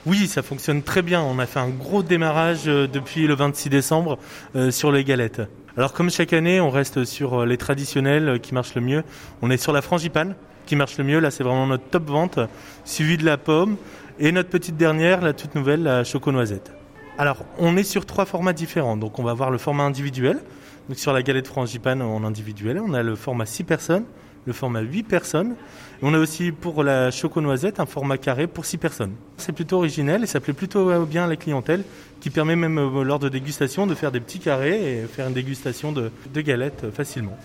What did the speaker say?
Oui, ça fonctionne très bien. On a fait un gros démarrage depuis le 26 décembre sur les galettes. Alors comme chaque année, on reste sur les traditionnels qui marchent le mieux. On est sur la frangipane qui marche le mieux. Là, c'est vraiment notre top vente, suivi de la pomme et notre petite dernière, la toute nouvelle, la choco-noisette. Alors, on est sur 3 formats différents. Donc, on va avoir le format individuel. Donc, sur la galette frangipane en individuel, on a le format 6 personnes, le format 8 personnes. Et on a aussi pour la choco-noisette un format carré pour 6 personnes. C'est plutôt original et ça plaît plutôt bien à la clientèle qui permet même lors de dégustation de faire des petits carrés et faire une dégustation de galettes facilement.